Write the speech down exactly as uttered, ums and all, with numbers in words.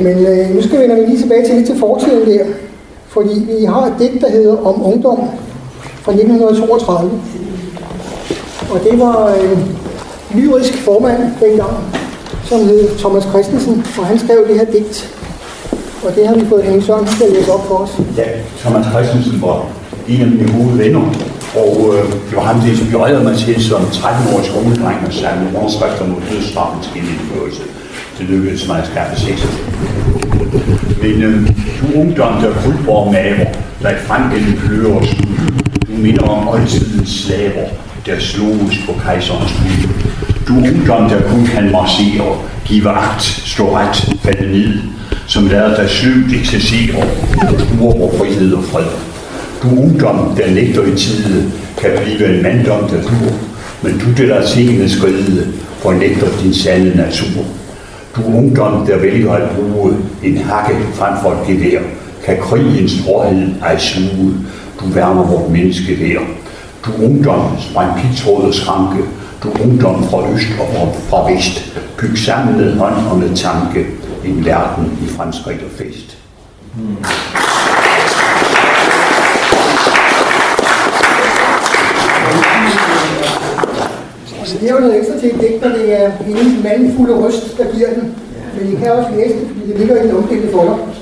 Men øh, nu skal vi vende lige tilbage til lidt til fortiden der. Fordi vi har et digt, der hedder Om ungdom fra nitten toogtredive. Og det var en lyrisk formand dengang, som hed Thomas Christensen, og han skrev det her digt. Og det har vi fået Henning Sørensen til at læse op for os. Ja, Thomas Christensen var en af mine gode venner, og øh, det var ham, der inspirerede mig til som tretten-årig skoledreng og samle underskrifter mod dødsstraffens genindførelse. Det lykkedes mig at skaffe seks. Men øh, du ungdom, der kryber og maver, der frem gennem kløer og skud. Du minder om oldtidens slaver, der sloges på kejserens bud. Du ungdom, der kun kan marchere, give agt, stå ret, falde ned, som lader dig sløvt eksercere, ur og frihed og fred. Du ungdom, der nægter i tide, kan blive en manddom, der dur, men du, der lader tingene skride, fornægter din sande natur. Du ungdom, der vælger at bruge en hakke frem for et gevær, kan krigens råhed ej sluge. Du værmer vort menneske vær. Du ungdom, spræng pigtråd og skranke. Du ungdom fra øst og fra vest. Byg sammen med hånd og med tanke en verden i fremskridt og fest. Hmm. Det er jo noget ekstra til et digt, når det er en manden fuld af røst, der giver den. Men I kan også læse det, fordi det ligger i den omdelte folder.